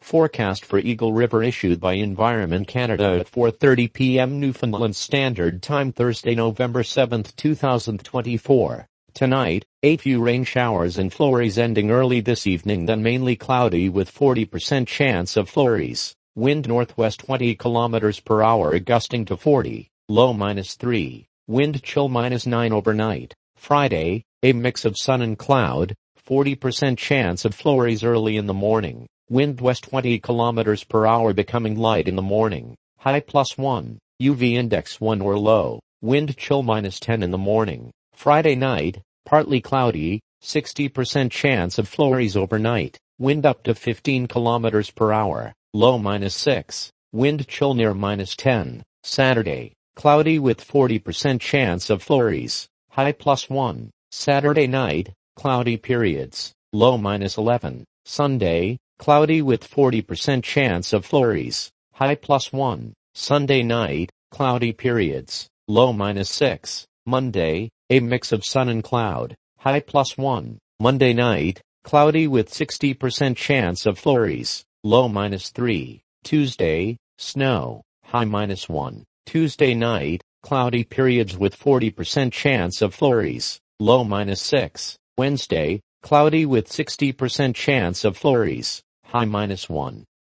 Forecast for Eagle River issued by Environment Canada at 4:30 p.m. Newfoundland Standard Time Thursday, November 7, 2024. Tonight, a few rain showers and flurries ending early this evening, then mainly cloudy with 40% chance of flurries. Wind northwest 20 km per hour gusting to 40, low -3. Wind chill -9 overnight. Friday, a mix of sun and cloud, 40% chance of flurries early in the morning. Wind west 20 km per hour becoming light in the morning. High +1, UV index 1 or low. Wind chill -10 in the morning. Friday night, partly cloudy, 60% chance of flurries overnight. Wind up to 15 km per hour. Low -6. Wind chill near -10. Saturday, cloudy with 40% chance of flurries. High +1. Saturday night, cloudy periods. Low -11. Sunday, cloudy with 40% chance of flurries. High +1. Sunday night, cloudy periods. Low -6. Monday, a mix of sun and cloud. High +1. Monday night, cloudy with 60% chance of flurries. Low -3. Tuesday, snow. High -1. Tuesday night, cloudy periods with 40% chance of flurries. Low -6. Wednesday, cloudy with 60% chance of flurries. High -1.